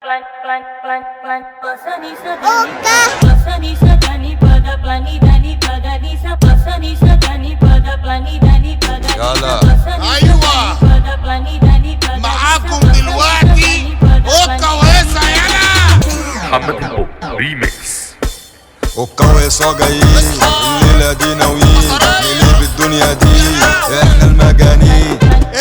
يلا ايوه معاكم دلوقتي اوكا وهيصة. يلا محمد البوب ريميكس. اوكا وهيصة جايين الليلة دي ناويين نقلب الدنيا دي. احنا المجانين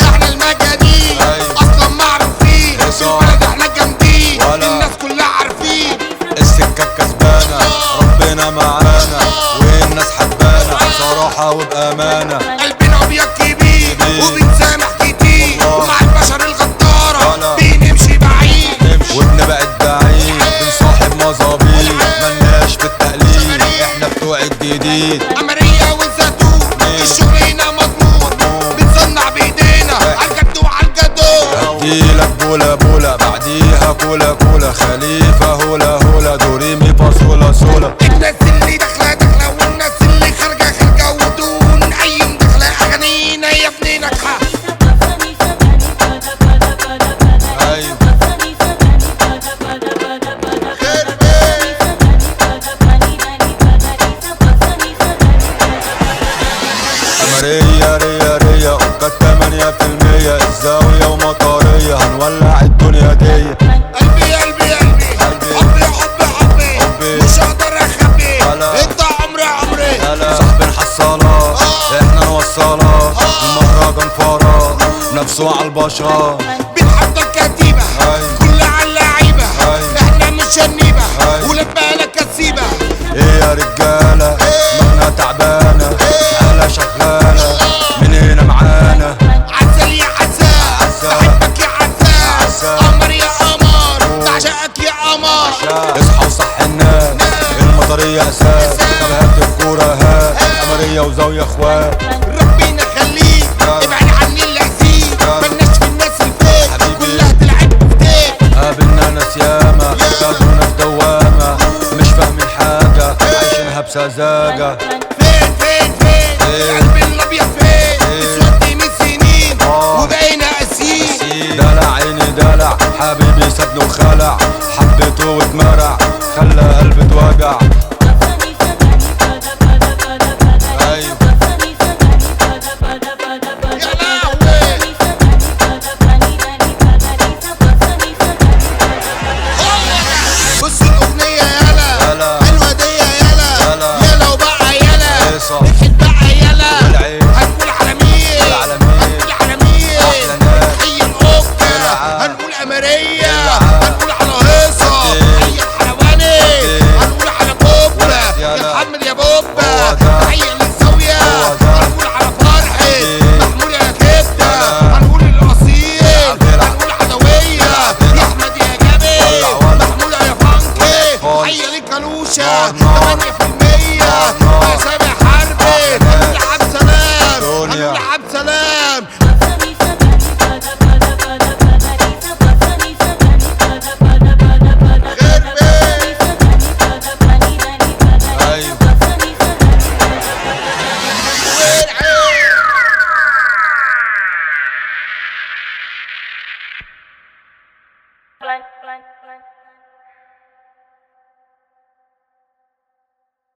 اصلا معروفين في البلد، احنا جامدين الناس كلها عارفين. السكة كسبانة ربنا معانا والناس حبانا بصراحة وبأمانة. قلبنا ابيض كبير وبنسامح كتير ومع البشر الغدارة بنمشي بعيد وبنبقى الدعين بنصاحب مظابيط ملناش في التقليد احنا بتوع الجديد. أمرية والزيتون الشغل هنا مضمون بنصنع بايدينا عالجد وعالجدون. اديلك بولا بولا بعديها كولا كولا خليفة هولا هولا دوريمي فاصولا سولا. الناس اللي داخلة والناس اللي خارجة ودون أي مداخلة أغانينا يا ابني ناجحة. ريا ريا ريا اوكا 8% الزاوية ومطارية هنولع الدنيا دي. قلبي حبي مش هقدر اخبي انت عمري صاحب الحصالة احنا نوصلة المهرجان فرا نفسه عالبشرة. بنحط الكتيبة كلها عاللعيبة احنا مش شنيبة ولبالك كسيبة. ايه يا رجالة دماغنا تعبانة حالة شغالة من هنا معانا. عسل يا عسل بحبك يا عسل قمر يا قمر بعشقك يا قمر. اصحى وصح الناس المطرية اساس طب هات الكورة هات قمرية وزاوية اخوات. ربنا يخليك ابعد عني اللذيذ ملناش في الناس الفيك كلها تلعب بفتيك. قابلنا ناس ياما خدونا في دوامة مش فاهمين حاجة عايشينها بسذاجة. فين قلبي الابيض فين اسودني من سنين وبقينا قاسيين. دلع عيني دلع حبيبي سابني وخلع حبيته واتمرع خلى قلبي اتوجع. بص الأغنية يالا حلوة دي يالا وبقى يالا نكد بقى يالا هنقول على مين حي الأوكا هنقول أمرية هنقول على هيصة حي الحلواني هنقول على بوبا يا محمد يا بوبا حي الزاوية هنقول على فرحي محمود يا كبدة هنقول الأصيل هنقول عدوية يا أحمد يا جابر محمود يا فانكي حي الكالوشة 8% يا سامح حربي هنقول عبد سلام